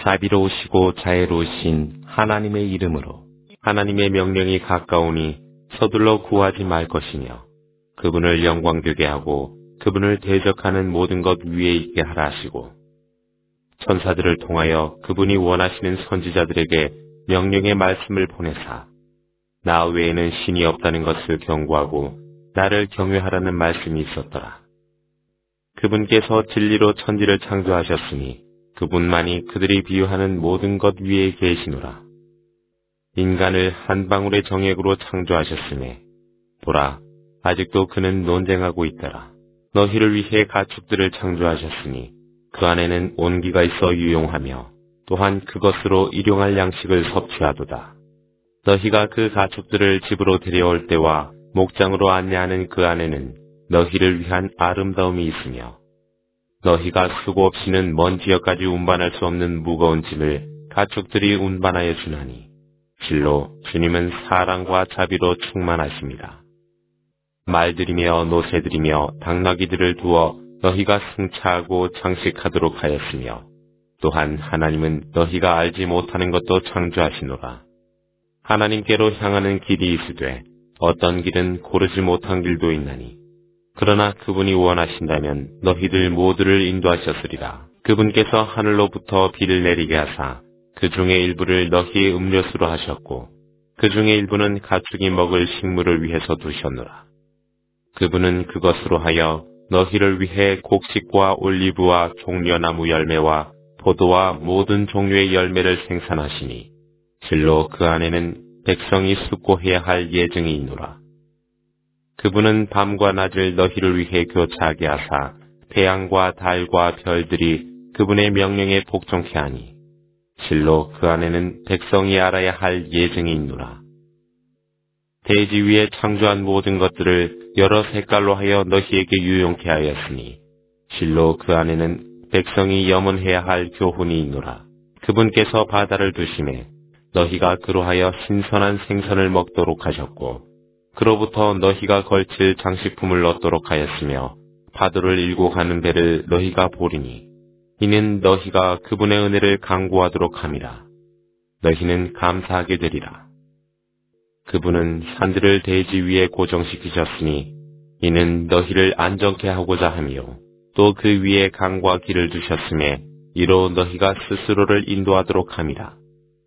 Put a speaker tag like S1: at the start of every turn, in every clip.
S1: 자비로우시고 자애로우신 하나님의 이름으로 하나님의 명령이 가까우니 서둘러 구하지 말 것이며 그분을 영광되게 하고 그분을 대적하는 모든 것 위에 있게 하라 하시고 천사들을 통하여 그분이 원하시는 선지자들에게 명령의 말씀을 보내사 나 외에는 신이 없다는 것을 경고하고 나를 경외하라는 말씀이 있었더라. 그분께서 진리로 천지를 창조하셨으니 그분만이 그들이 비유하는 모든 것 위에 계시노라. 인간을 한 방울의 정액으로 창조하셨으니 보라 아직도 그는 논쟁하고 있더라. 너희를 위해 가축들을 창조하셨으니 그 안에는 온기가 있어 유용하며 또한 그것으로 일용할 양식을 섭취하도다. 너희가 그 가축들을 집으로 데려올 때와 목장으로 안내하는 그 안에는 너희를 위한 아름다움이 있으며 너희가 수고 없이는 먼 지역까지 운반할 수 없는 무거운 짐을 가축들이 운반하여 주나니 실로 주님은 사랑과 자비로 충만하십니다. 말들이며 노새들이며 당나귀들을 두어 너희가 승차하고 장식하도록 하였으며 또한 하나님은 너희가 알지 못하는 것도 창조하시노라. 하나님께로 향하는 길이 있으되 어떤 길은 고르지 못한 길도 있나니 그러나 그분이 원하신다면 너희들 모두를 인도하셨으리라. 그분께서 하늘로부터 비를 내리게 하사 그 중에 일부를 너희의 음료수로 하셨고 그 중에 일부는 가축이 먹을 식물을 위해서 두셨노라. 그분은 그것으로 하여 너희를 위해 곡식과 올리브와 종려나무 열매와 포도와 모든 종류의 열매를 생산하시니 실로 그 안에는 백성이 숙고해야 할 예증이 있노라. 그분은 밤과 낮을 너희를 위해 교차하게 하사 태양과 달과 별들이 그분의 명령에 복종케 하니 실로 그 안에는 백성이 알아야 할 예증이 있노라. 대지 위에 창조한 모든 것들을 여러 색깔로 하여 너희에게 유용케 하였으니 실로 그 안에는 백성이 염원해야 할 교훈이 있노라. 그분께서 바다를 두심에 너희가 그로하여 신선한 생선을 먹도록 하셨고 그로부터 너희가 걸칠 장식품을 얻도록 하였으며 파도를 일고 가는 배를 너희가 보리니 이는 너희가 그분의 은혜를 강구하도록 함이라. 너희는 감사하게 되리라. 그분은 산들을 대지 위에 고정시키셨으니 이는 너희를 안정케 하고자 하며 또 그 위에 강과 길을 두셨음에 이로 너희가 스스로를 인도하도록 함이라.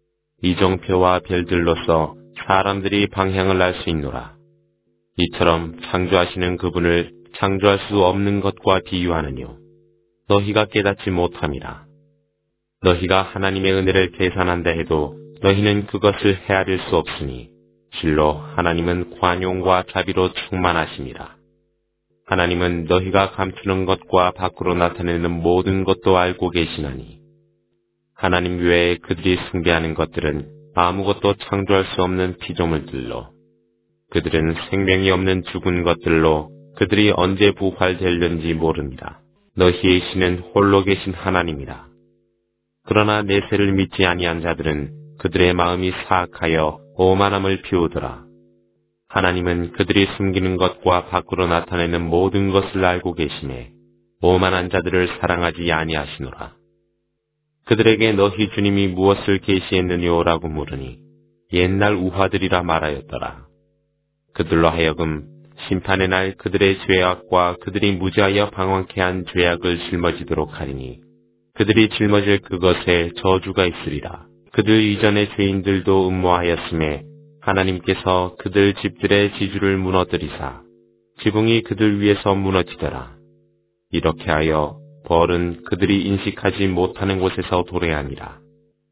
S1: 이정표와 별들로서 사람들이 방향을 알 수 있노라. 이처럼 창조하시는 그분을 창조할 수 없는 것과 비유하느뇨. 너희가 깨닫지 못함이라. 너희가 하나님의 은혜를 계산한다 해도 너희는 그것을 헤아릴 수 없으니 실로 하나님은 관용과 자비로 충만하심이라. 하나님은 너희가 감추는 것과 밖으로 나타내는 모든 것도 알고 계시나니 하나님 외에 그들이 숭배하는 것들은 아무것도 창조할 수 없는 피조물들로 그들은 생명이 없는 죽은 것들로 그들이 언제 부활될는지 모릅니다. 너희의 신은 홀로 계신 하나님이라. 그러나 내세를 믿지 아니한 자들은 그들의 마음이 사악하여 오만함을 피우더라. 하나님은 그들이 숨기는 것과 밖으로 나타내는 모든 것을 알고 계시매 오만한 자들을 사랑하지 아니하시노라. 그들에게 너희 주님이 무엇을 계시했느냐라고 물으니 옛날 우화들이라 말하였더라. 그들로 하여금 심판의 날 그들의 죄악과 그들이 무지하여 방황케 한 죄악을 짊어지도록 하리니 그들이 짊어질 그것에 저주가 있으리라. 그들 이전의 죄인들도 음모하였음에 하나님께서 그들 집들의 지주를 무너뜨리사 지붕이 그들 위에서 무너지더라. 이렇게 하여 벌은 그들이 인식하지 못하는 곳에서 도래하니라.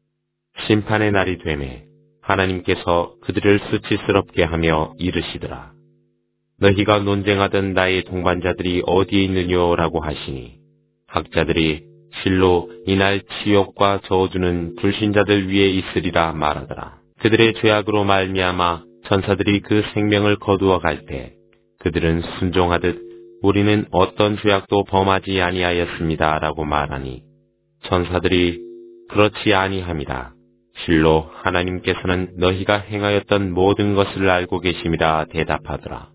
S1: 심판의 날이 되매 하나님께서 그들을 수치스럽게 하며 이르시더라. 너희가 논쟁하던 나의 동반자들이 어디에 있느냐라고 하시니 학자들이 실로 이날 치욕과 저주는 불신자들 위에 있으리라 말하더라. 그들의 죄악으로 말미암아 천사들이 그 생명을 거두어 갈 때 그들은 순종하듯 우리는 어떤 죄악도 범하지 아니하였습니다 라고 말하니 천사들이 그렇지 아니함이라. 실로 하나님께서는 너희가 행하였던 모든 것을 알고 계심이라 대답하더라.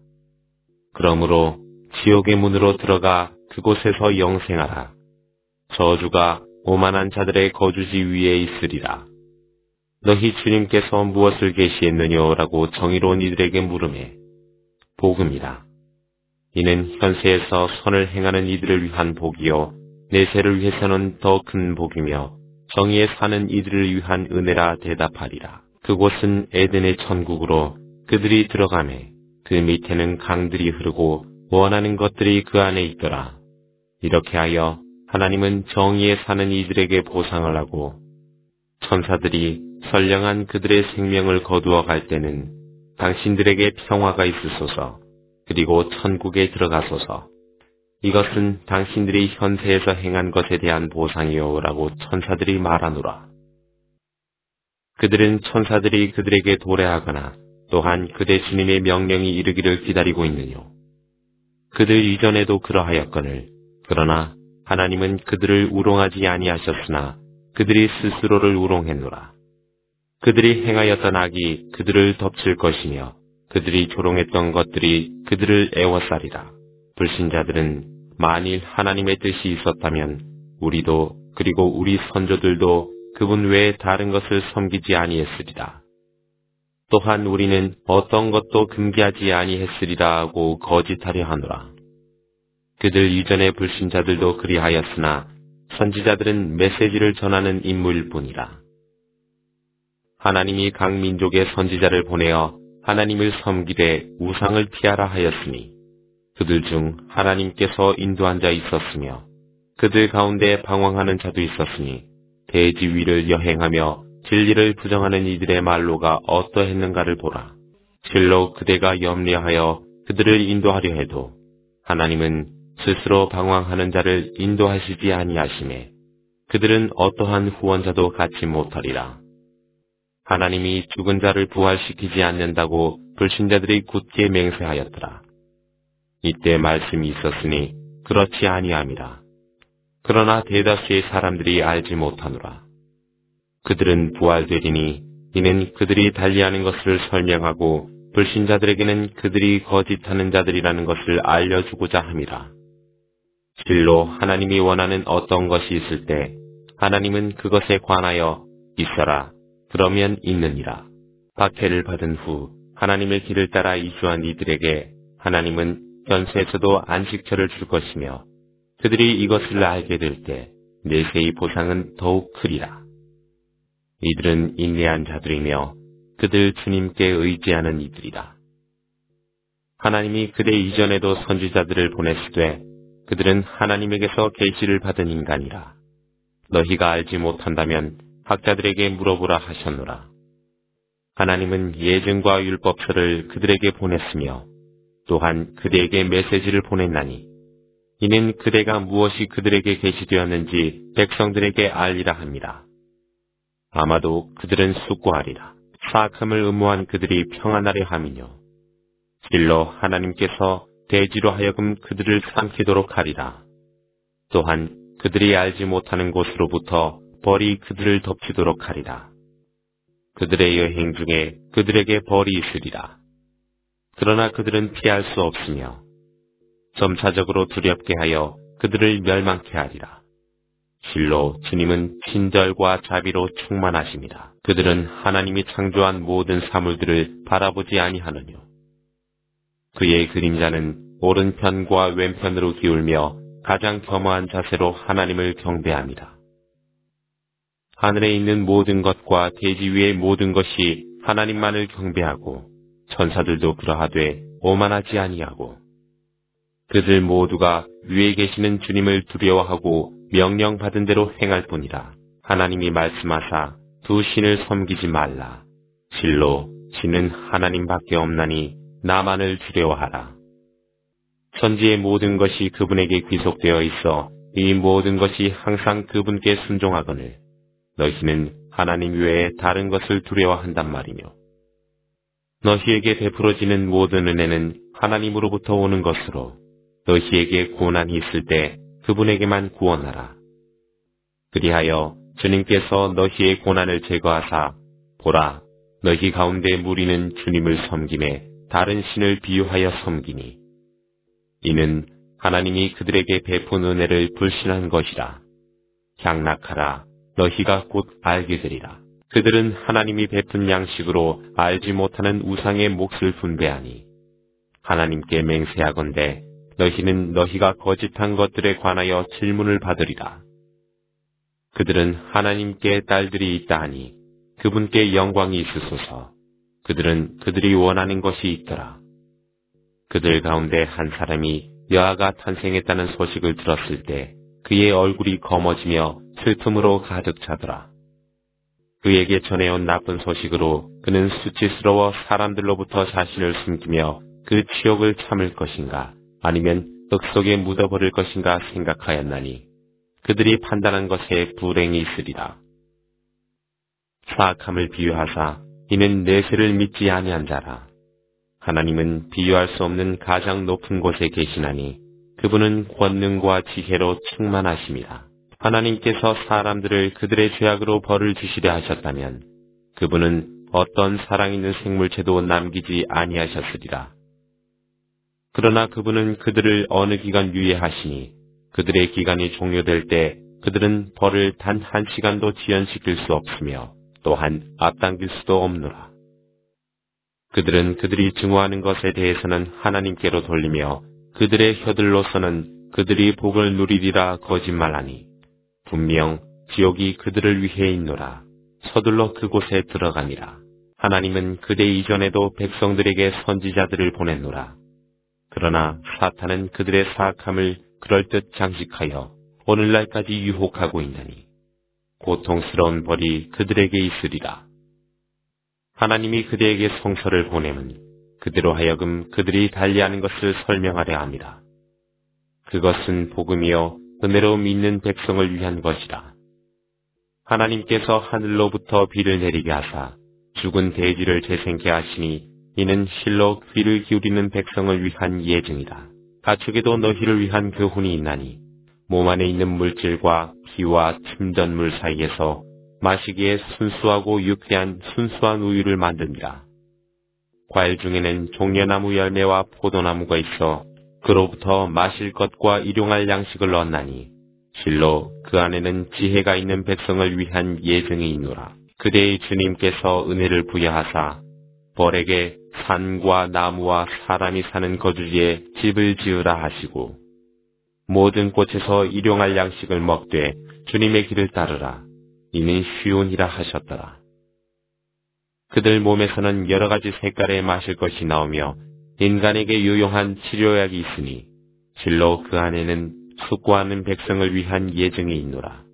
S1: 그러므로 지옥의 문으로 들어가 그곳에서 영생하라. 저주가 오만한 자들의 거주지 위에 있으리라. 너희 주님께서 무엇을 계시했느냐라고 정의로운 이들에게 물으매 복음이라. 이는 현세에서 선을 행하는 이들을 위한 복이요 내세를 위해서는 더 큰 복이며 정의에 사는 이들을 위한 은혜라 대답하리라. 그곳은 에덴의 천국으로 그들이 들어가매 그 밑에는 강들이 흐르고 원하는 것들이 그 안에 있더라. 이렇게 하여 하나님은 정의에 사는 이들에게 보상을 하고 천사들이 선량한 그들의 생명을 거두어 갈 때는 당신들에게 평화가 있으소서 그리고 천국에 들어가소서. 이것은 당신들이 현세에서 행한 것에 대한 보상이요 라고 천사들이 말하노라. 그들은 천사들이 그들에게 도래하거나 또한 그대 주님의 명령이 이르기를 기다리고 있느뇨. 그들 이전에도 그러하였거늘 그러나 하나님은 그들을 우롱하지 아니하셨으나 그들이 스스로를 우롱했노라. 그들이 행하였던 악이 그들을 덮칠 것이며 그들이 조롱했던 것들이 그들을 애워싸리라. 불신자들은 만일 하나님의 뜻이 있었다면 우리도 그리고 우리 선조들도 그분 외에 다른 것을 섬기지 아니했으리라. 또한 우리는 어떤 것도 금기하지 아니했으리라 하고 거짓하려 하노라. 그들 이전의 불신자들도 그리하였으나 선지자들은 메시지를 전하는 인물일 뿐이라. 하나님이 각 민족의 선지자를 보내어 하나님을 섬기되 우상을 피하라 하였으니 그들 중 하나님께서 인도한 자 있었으며 그들 가운데 방황하는 자도 있었으니 대지 위를 여행하며 진리를 부정하는 이들의 말로가 어떠했는가를 보라. 실로 그대가 염려하여 그들을 인도하려 해도 하나님은 스스로 방황하는 자를 인도하시지 아니하시매 그들은 어떠한 후원자도 갖지 못하리라. 하나님이 죽은 자를 부활시키지 않는다고 불신자들이 굳게 맹세하였더라. 이때 말씀이 있었으니 그렇지 아니함이라. 그러나 대다수의 사람들이 알지 못하노라. 그들은 부활되리니 이는 그들이 달리하는 것을 설명하고 불신자들에게는 그들이 거짓하는 자들이라는 것을 알려주고자 함이라. 실로 하나님이 원하는 어떤 것이 있을 때 하나님은 그것에 관하여 있어라 그러면 있느니라. 박해를 받은 후 하나님의 길을 따라 이주한 이들에게 하나님은 현세에서도 안식처를 줄 것이며 그들이 이것을 알게 될 때 내세의 보상은 더욱 크리라. 이들은 인내한 자들이며 그들 주님께 의지하는 이들이라. 하나님이 그대 이전에도 선지자들을 보냈으되 그들은 하나님에게서 계시를 받은 인간이라. 너희가 알지 못한다면 학자들에게 물어보라 하셨노라. 하나님은 예증과 율법서를 그들에게 보냈으며 또한 그대에게 메시지를 보냈나니 이는 그대가 무엇이 그들에게 계시되었는지 백성들에게 알리라 합니다. 아마도 그들은 숙고하리라. 사악함을 음모한 그들이 평안하려 함이뇨. 실로 하나님께서 대지로 하여금 그들을 삼키도록 하리라. 또한 그들이 알지 못하는 곳으로부터 벌이 그들을 덮치도록 하리라. 그들의 여행 중에 그들에게 벌이 있으리라. 그러나 그들은 피할 수 없으며 점차적으로 두렵게 하여 그들을 멸망케 하리라. 실로 주님은 친절과 자비로 충만하십니다. 그들은 하나님이 창조한 모든 사물들을 바라보지 아니하느뇨. 그의 그림자는 오른편과 왼편으로 기울며 가장 겸허한 자세로 하나님을 경배합니다. 하늘에 있는 모든 것과 대지 위의 모든 것이 하나님만을 경배하고 천사들도 그러하되 오만하지 아니하고 그들 모두가 위에 계시는 주님을 두려워하고 명령받은 대로 행할 뿐이라. 하나님이 말씀하사 두 신을 섬기지 말라. 실로 신은 하나님밖에 없나니 나만을 두려워하라. 천지의 모든 것이 그분에게 귀속되어 있어 이 모든 것이 항상 그분께 순종하거늘 너희는 하나님 외에 다른 것을 두려워한단 말이뇨. 너희에게 베풀어지는 모든 은혜는 하나님으로부터 오는 것으로 너희에게 고난이 있을 때 그분에게만 구원하라. 그리하여 주님께서 너희의 고난을 제거하사 보라 너희 가운데 무리는 주님을 섬김에 다른 신을 비유하여 섬기니 이는 하나님이 그들에게 베푼 은혜를 불신한 것이라. 향락하라. 너희가 곧 알게 되리라. 그들은 하나님이 베푼 양식으로 알지 못하는 우상의 몫을 분배하니 하나님께 맹세하건대 너희는 너희가 거짓한 것들에 관하여 질문을 받으리라. 그들은 하나님께 딸들이 있다 하니 그분께 영광이 있으소서. 그들은 그들이 원하는 것이 있더라. 그들 가운데 한 사람이 여아가 탄생했다는 소식을 들었을 때 그의 얼굴이 검어지며 슬픔으로 가득 차더라. 그에게 전해온 나쁜 소식으로 그는 수치스러워 사람들로부터 자신을 숨기며 그 치욕을 참을 것인가 아니면 흙 속에 묻어버릴 것인가 생각하였나니 그들이 판단한 것에 불행이 있으리라. 사악함을 비유하사 이는 내세를 믿지 아니한 자라. 하나님은 비유할 수 없는 가장 높은 곳에 계시나니 그분은 권능과 지혜로 충만하십니다. 하나님께서 사람들을 그들의 죄악으로 벌을 주시려 하셨다면 그분은 어떤 사랑 있는 생물체도 남기지 아니하셨으리라. 그러나 그분은 그들을 어느 기간 유예하시니 그들의 기간이 종료될 때 그들은 벌을 단 한 시간도 지연시킬 수 없으며 또한 앞당길 수도 없노라. 그들은 그들이 증오하는 것에 대해서는 하나님께로 돌리며 그들의 혀들로서는 그들이 복을 누리리라 거짓말하니 분명 지옥이 그들을 위해 있노라. 서둘러 그곳에 들어가니라. 하나님은 그대 이전에도 백성들에게 선지자들을 보냈노라. 그러나 사탄은 그들의 사악함을 그럴듯 장식하여 오늘날까지 유혹하고 있나니 고통스러운 벌이 그들에게 있으리라. 하나님이 그대에게 성서를 보내면 그대로 하여금 그들이 달리하는 것을 설명하려 합니다. 그것은 복음이요 은혜로 믿는 백성을 위한 것이라. 하나님께서 하늘로부터 비를 내리게 하사 죽은 돼지를 재생케 하시니 이는 실로 귀를 기울이는 백성을 위한 예증이다. 가축에도 너희를 위한 교훈이 있나니 몸 안에 있는 물질과 피와 침전물 사이에서 마시기에 순수하고 유쾌한 순수한 우유를 만듭니다. 과일 중에는 종려나무 열매와 포도나무가 있어 그로부터 마실 것과 일용할 양식을 넣었나니 실로 그 안에는 지혜가 있는 백성을 위한 예증이 있노라. 그대의 주님께서 은혜를 부여하사 벌에게 산과 나무와 사람이 사는 거주지에 집을 지으라 하시고 모든 꽃에서 일용할 양식을 먹되 주님의 길을 따르라. 이는 쉬운이라 하셨더라. 그들 몸에서는 여러 가지 색깔의 마실 것이 나오며 인간에게 유용한 치료약이 있으니 실로 그 안에는 숙고하는 백성을 위한 예증이 있노라.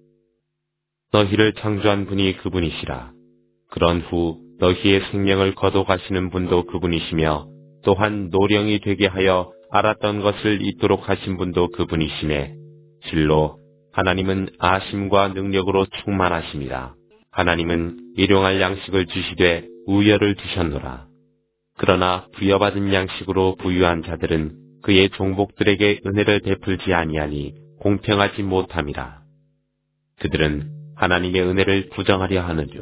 S1: 너희를 창조한 분이 그분이시라. 그런 후 너희의 생명을 거둬가시는 분도 그분이시며 또한 노령이 되게 하여 알았던 것을 잊도록 하신 분도 그분이시매 실로 하나님은 아심과 능력으로 충만하십니다. 하나님은 일용할 양식을 주시되 우열을 두셨노라. 그러나 부여받은 양식으로 부유한 자들은 그의 종복들에게 은혜를 베풀지 아니하니 공평하지 못함이라. 그들은 하나님의 은혜를 부정하려 하느뇨.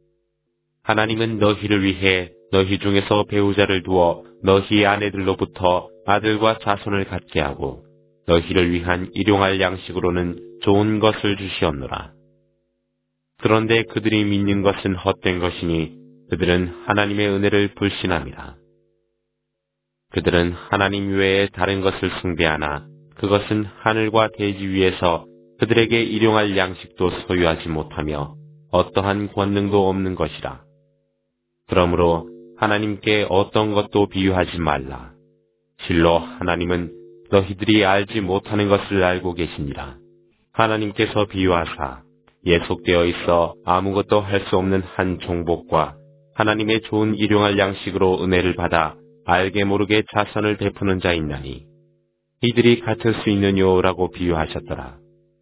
S1: 하나님은 너희를 위해 너희 중에서 배우자를 두어 너희 아내들로부터 아들과 자손을 갖게 하고 너희를 위한 일용할 양식으로는 좋은 것을 주시었노라. 그런데 그들이 믿는 것은 헛된 것이니 그들은 하나님의 은혜를 불신함이라. 그들은 하나님 외에 다른 것을 숭배하나 그것은 하늘과 대지 위에서 그들에게 일용할 양식도 소유하지 못하며 어떠한 권능도 없는 것이라. 그러므로 하나님께 어떤 것도 비유하지 말라. 실로 하나님은 너희들이 알지 못하는 것을 알고 계시니라. 하나님께서 비유하사 예속되어 있어 아무것도 할 수 없는 한 종복과 하나님의 좋은 일용할 양식으로 은혜를 받아 알게 모르게 자선을 베푸는 자 있나니 이들이 같을 수 있느뇨라고 비유하셨더라.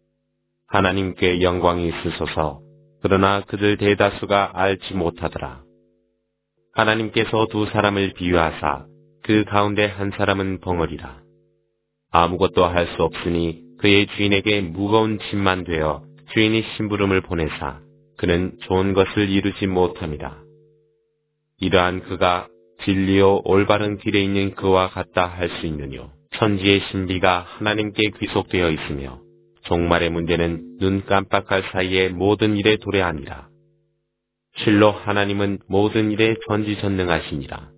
S1: 하나님께 영광이 있으소서. 그러나 그들 대다수가 알지 못하더라. 하나님께서 두 사람을 비유하사 그 가운데 한 사람은 벙어리라. 아무것도 할 수 없으니 그의 주인에게 무거운 짐만 되어 주인이 심부름을 보내사 그는 좋은 것을 이루지 못함이라. 이러한 그가 진리요 올바른 길에 있는 그와 같다 할 수 있느뇨. 천지의 신비가 하나님께 귀속되어 있으며 종말의 문제는 눈 깜빡할 사이에 모든 일에 도래하니라. 실로 하나님은 모든 일에 전지전능하시니라.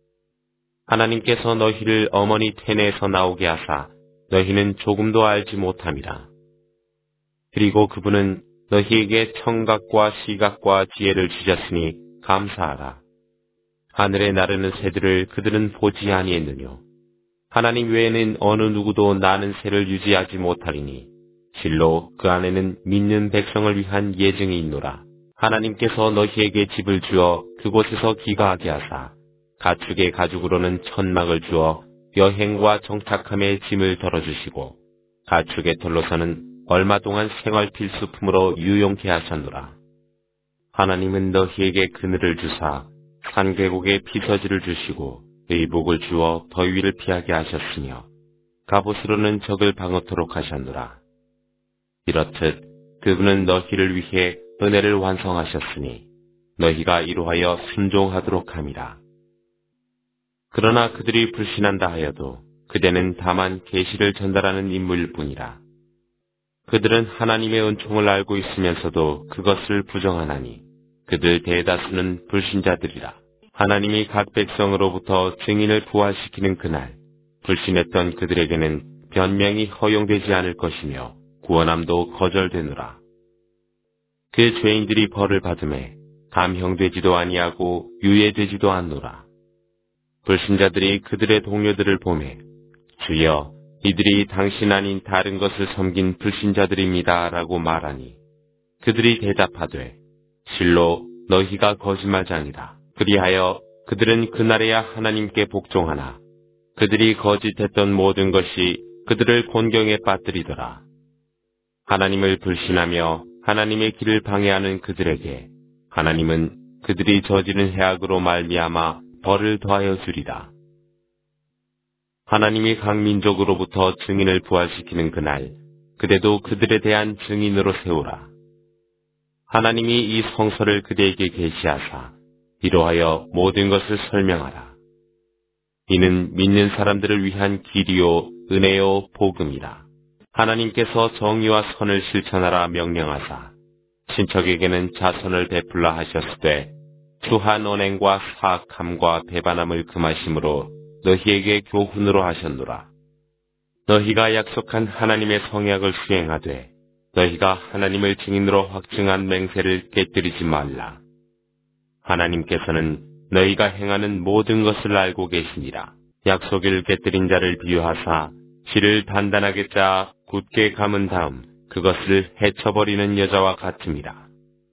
S1: 하나님께서 너희를 어머니 태내에서 나오게 하사 너희는 조금도 알지 못함이라. 그리고 그분은 너희에게 청각과 시각과 지혜를 주셨으니 감사하라. 하늘에 나르는 새들을 그들은 보지 아니했느뇨. 하나님 외에는 어느 누구도 나는 새를 유지하지 못하리니 실로 그 안에는 믿는 백성을 위한 예증이 있노라. 하나님께서 너희에게 집을 주어 그곳에서 기가하게 하사 가축의 가죽으로는 천막을 주어 여행과 정착함의 짐을 덜어주시고 가축의 털로서는 얼마 동안 생활 필수품으로 유용케 하셨노라. 하나님은 너희에게 그늘을 주사 산 계곡에 피서지를 주시고 의복을 주어 더위를 피하게 하셨으며 갑옷으로는 적을 방어토록 하셨노라. 이렇듯 그분은 너희를 위해 은혜를 완성하셨으니 너희가 이로하여 순종하도록 함이라. 그러나 그들이 불신한다 하여도 그대는 다만 계시를 전달하는 인물일 뿐이라. 그들은 하나님의 은총을 알고 있으면서도 그것을 부정하나니 그들 대다수는 불신자들이라. 하나님이 각 백성으로부터 증인을 부활시키는 그날 불신했던 그들에게는 변명이 허용되지 않을 것이며 구원함도 거절되느라. 그 죄인들이 벌을 받음에 감형되지도 아니하고 유예되지도 않노라. 불신자들이 그들의 동료들을 보매 주여 이들이 당신 아닌 다른 것을 섬긴 불신자들입니다 라고 말하니 그들이 대답하되 실로 너희가 거짓말장이다. 그리하여 그들은 그날에야 하나님께 복종하나 그들이 거짓했던 모든 것이 그들을 곤경에 빠뜨리더라. 하나님을 불신하며 하나님의 길을 방해하는 그들에게 하나님은 그들이 저지른 해악으로 말미암아 벌을 더하여 주리라. 하나님이 각 민족으로부터 증인을 부활시키는 그날 그대도 그들에 대한 증인으로 세우라. 하나님이 이 성서를 그대에게 계시하사 이로하여 모든 것을 설명하라. 이는 믿는 사람들을 위한 길이요 은혜요 복음이라. 하나님께서 정의와 선을 실천하라 명령하사 친척에게는 자선을 베풀라 하셨으되 추한 언행과 사악함과 배반함을 금하심으로 너희에게 교훈으로 하셨노라. 너희가 약속한 하나님의 성약을 수행하되 너희가 하나님을 증인으로 확증한 맹세를 깨뜨리지 말라. 하나님께서는 너희가 행하는 모든 것을 알고 계시니라. 약속을 깨뜨린 자를 비유하사 실을 단단하게 짜 굳게 감은 다음 그것을 헤쳐버리는 여자와 같음이라.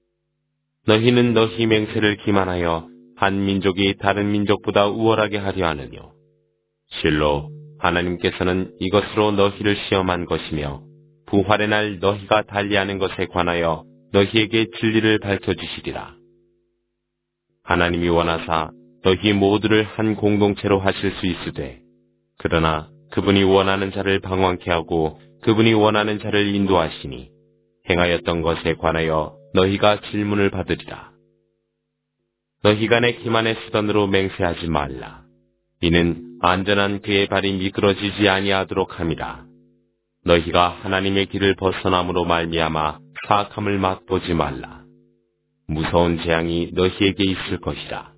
S1: 너희는 너희 맹세를 기만하여 한 민족이 다른 민족보다 우월하게 하려 하느뇨. 실로 하나님께서는 이것으로 너희를 시험한 것이며 부활의 날 너희가 달리하는 것에 관하여 너희에게 진리를 밝혀주시리라. 하나님이 원하사 너희 모두를 한 공동체로 하실 수 있으되 그러나 그분이 원하는 자를 방황케 하고 그분이 원하는 자를 인도하시니 행하였던 것에 관하여 너희가 질문을 받으리라. 너희가 내 기만의 수단으로 맹세하지 말라. 이는 안전한 그의 발이 미끄러지지 아니하도록 함이라. 너희가 하나님의 길을 벗어남으로 말미암아 사악함을 맛보지 말라. 무서운 재앙이 너희에게 있을 것이라.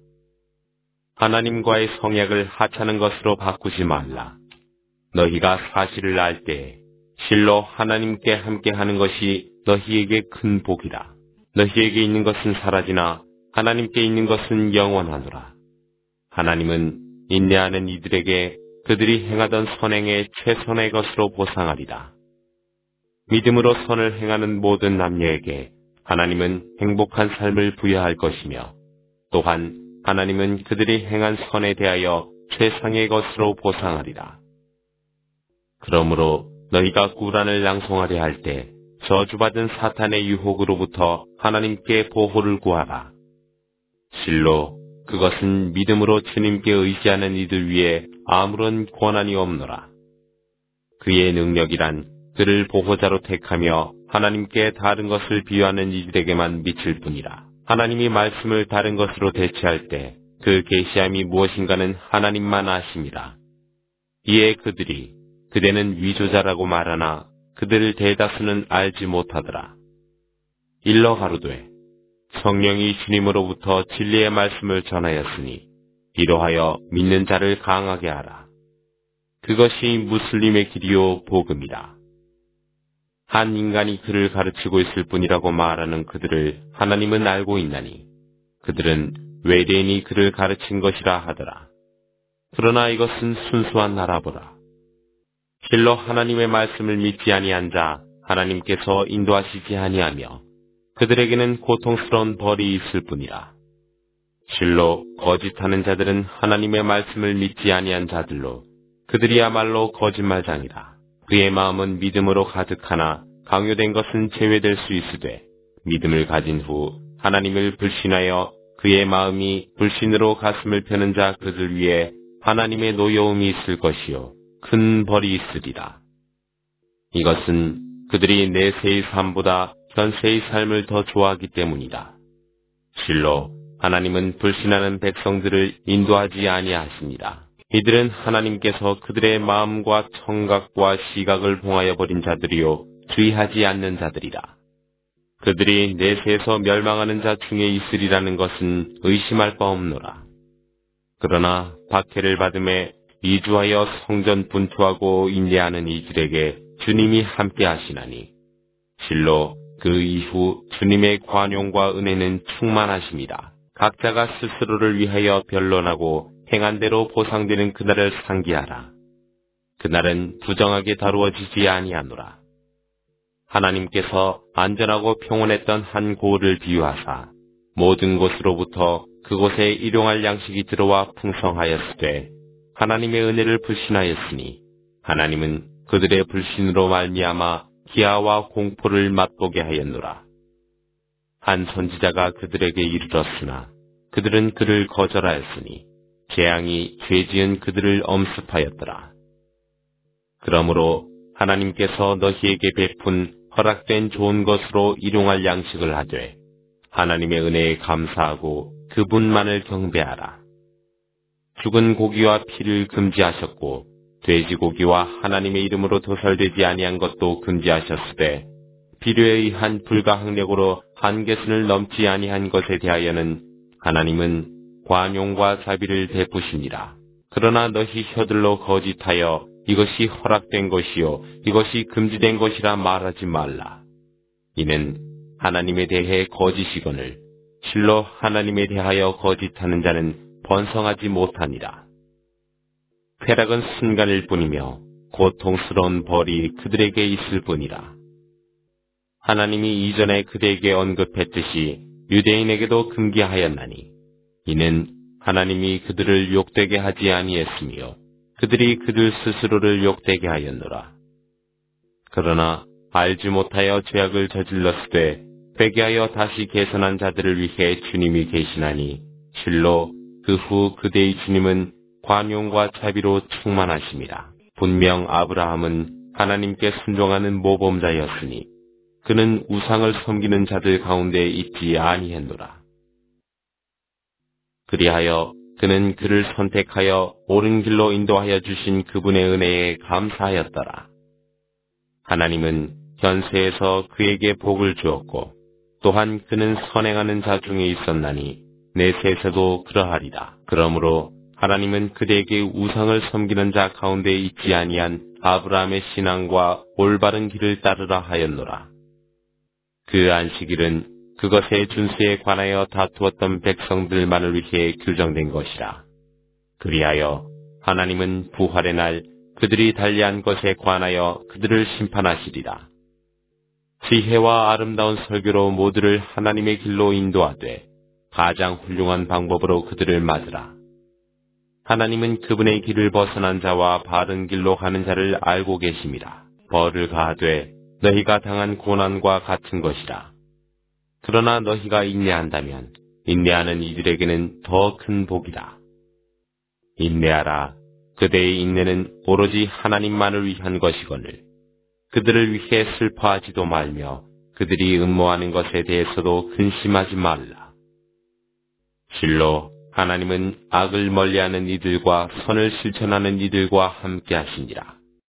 S1: 하나님과의 성약을 하찮은 것으로 바꾸지 말라. 너희가 사실을 알 때에 실로 하나님께 함께하는 것이 너희에게 큰 복이라. 너희에게 있는 것은 사라지나 하나님께 있는 것은 영원하노라. 하나님은 인내하는 이들에게 그들이 행하던 선행의 최선의 것으로 보상하리라. 믿음으로 선을 행하는 모든 남녀에게 하나님은 행복한 삶을 부여할 것이며 또한 하나님은 그들이 행한 선에 대하여 최상의 것으로 보상하리라. 그러므로 너희가 꾸란을 낭송하려 할 때 저주받은 사탄의 유혹으로부터 하나님께 보호를 구하라. 실로 그것은 믿음으로 주님께 의지하는 이들 위에 아무런 권한이 없노라. 그의 능력이란 그를 보호자로 택하며 하나님께 다른 것을 비유하는 이들에게만 미칠 뿐이라. 하나님이 말씀을 다른 것으로 대체할 때 그 계시함이 무엇인가는 하나님만 아심이라. 이에 그들이 그대는 위조자라고 말하나 그들 대다수는 알지 못하더라. 일러 가로되 성령이 주님으로부터 진리의 말씀을 전하였으니 이로하여 믿는 자를 강하게 하라. 그것이 무슬림의 길이요 복음이라. 한 인간이 그를 가르치고 있을 뿐이라고 말하는 그들을 하나님은 알고 있나니 그들은 외대인이 그를 가르친 것이라 하더라. 그러나 이것은 순수한 나라보라. 실로 하나님의 말씀을 믿지 아니한 자 하나님께서 인도하시지 아니하며 그들에게는 고통스러운 벌이 있을 뿐이라. 실로 거짓하는 자들은 하나님의 말씀을 믿지 아니한 자들로 그들이야말로 거짓말장이라. 그의 마음은 믿음으로 가득하나 강요된 것은 제외될 수 있으되 믿음을 가진 후 하나님을 불신하여 그의 마음이 불신으로 가슴을 펴는 자 그들 위에 하나님의 노여움이 있을 것이요 큰 벌이 있으리라. 이것은 그들이 내세의 삶보다 현세의 삶을 더 좋아하기 때문이다. 실로 하나님은 불신하는 백성들을 인도하지 아니하십니다. 이들은 하나님께서 그들의 마음과 청각과 시각을 봉하여 버린 자들이요 주의하지 않는 자들이라. 그들이 내세에서 멸망하는 자 중에 있으리라는 것은 의심할 바 없노라. 그러나 박해를 받음에 이주하여 성전 분투하고 인내하는 이들에게 주님이 함께 하시나니 실로 그 이후 주님의 관용과 은혜는 충만하십니다. 각자가 스스로를 위하여 변론하고 행한 대로 보상되는 그날을 상기하라. 그날은 부정하게 다루어지지 아니하노라. 하나님께서 안전하고 평온했던 한 고을을 비유하사 모든 곳으로부터 그곳에 일용할 양식이 들어와 풍성하였으되 하나님의 은혜를 불신하였으니 하나님은 그들의 불신으로 말미암아 기아와 공포를 맛보게 하였노라. 한 선지자가 그들에게 이르렀으나 그들은 그를 거절하였으니 재앙이 죄지은 그들을 엄습하였더라. 그러므로 하나님께서 너희에게 베푼 허락된 좋은 것으로 일용할 양식을 하되 하나님의 은혜에 감사하고 그분만을 경배하라. 죽은 고기와 피를 금지하셨고 돼지고기와 하나님의 이름으로 도살되지 아니한 것도 금지하셨으되 필요에 의한 불가항력으로 한계선을 넘지 아니한 것에 대하여는 하나님은 관용과 자비를 베푸시니라. 그러나 너희 혀들로 거짓하여 이것이 허락된 것이요 이것이 금지된 것이라 말하지 말라. 이는 하나님에 대해 거짓이거늘 실로 하나님에 대하여 거짓하는 자는 번성하지 못하니라. 쾌락은 순간일 뿐이며 고통스러운 벌이 그들에게 있을 뿐이라. 하나님이 이전에 그들에게 언급했듯이 유대인에게도 금기하였나니 이는 하나님이 그들을 욕되게 하지 아니했으며 그들이 그들 스스로를 욕되게 하였노라. 그러나 알지 못하여 죄악을 저질렀으되 회개하여 다시 개선한 자들을 위해 주님이 계시나니 실로 그 후 그대의 주님은 관용과 자비로 충만하심이라. 분명 아브라함은 하나님께 순종하는 모범자였으니 그는 우상을 섬기는 자들 가운데 있지 아니했노라. 그리하여 그는 그를 선택하여 옳은 길로 인도하여 주신 그분의 은혜에 감사하였더라. 하나님은 현세에서 그에게 복을 주었고 또한 그는 선행하는 자 중에 있었나니 내세에서도 그러하리라. 그러므로 하나님은 그대에게 우상을 섬기는 자 가운데 있지 아니한 아브라함의 신앙과 올바른 길을 따르라 하였노라. 그 안식일은 그것의 준수에 관하여 다투었던 백성들만을 위해 규정된 것이라. 그리하여 하나님은 부활의 날 그들이 달리한 것에 관하여 그들을 심판하시리라. 지혜와 아름다운 설교로 모두를 하나님의 길로 인도하되 가장 훌륭한 방법으로 그들을 맞으라. 하나님은 그분의 길을 벗어난 자와 바른 길로 가는 자를 알고 계심이라. 벌을 가하되 너희가 당한 고난과 같은 것이라. 그러나 너희가 인내한다면 인내하는 이들에게는 더 큰 복이다. 인내하라. 그대의 인내는 오로지 하나님만을 위한 것이거늘 그들을 위해 슬퍼하지도 말며 그들이 음모하는 것에 대해서도 근심하지 말라. 실로 하나님은 악을 멀리하는 이들과 선을 실천하는 이들과 함께 하시니라.